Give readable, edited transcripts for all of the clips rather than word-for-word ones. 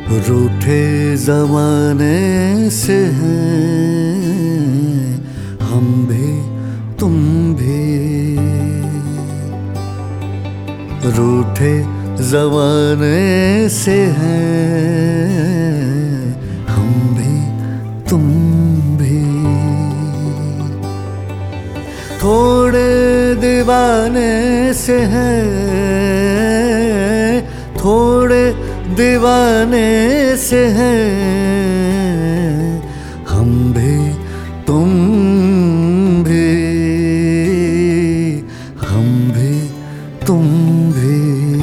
रूठे ज़माने से हैं हम भी तुम भी। रूठे ज़माने से हैं हम भी तुम भी। थोड़े दीवाने से हैं, थोड़े दीवाने से हैं हम भी तुम भी। हम भी तुम भी।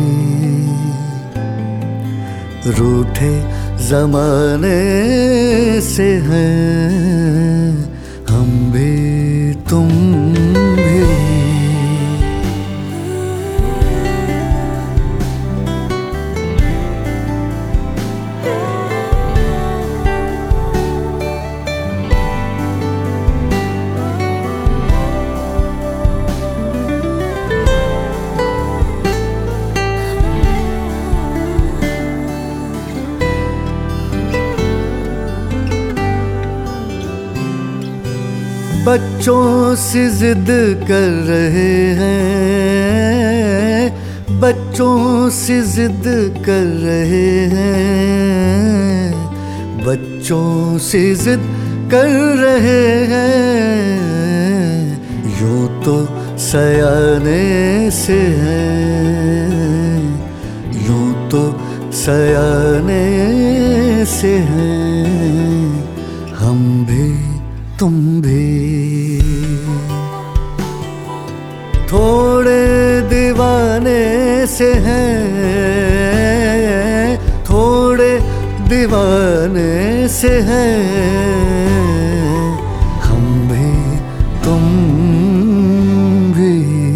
रूठे ज़माने से हैं हम भी तुम भी। बच्चों से जिद कर रहे हैं, बच्चों से जिद कर रहे हैं, बच्चों से जिद कर रहे हैं। यूं तो सयाने से हैं, यूं तो सयाने से हैं हम भी तुम भी। थोड़े दीवाने से हैं, थोड़े दीवाने से हैं हम भी तुम भी।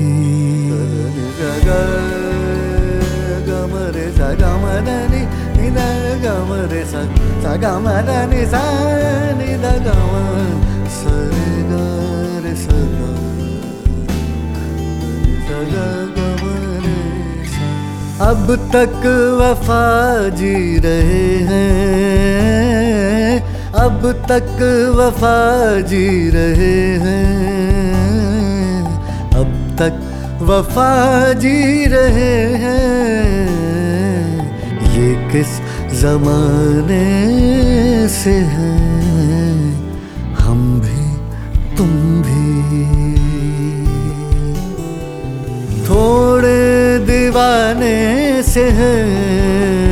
गमरे सा गमदनी निदा गमरे सा गमदनी सा निदा गम सरे गा रे सगा सगा गमरे सा। अब तक वफा जी रहे हैं, अब तक वफा जी रहे हैं, अब तक वफा जी रहे हैं। ये किस ज़माने से हैं हम भी तुम भी। थोड़े दीवाने से हैं,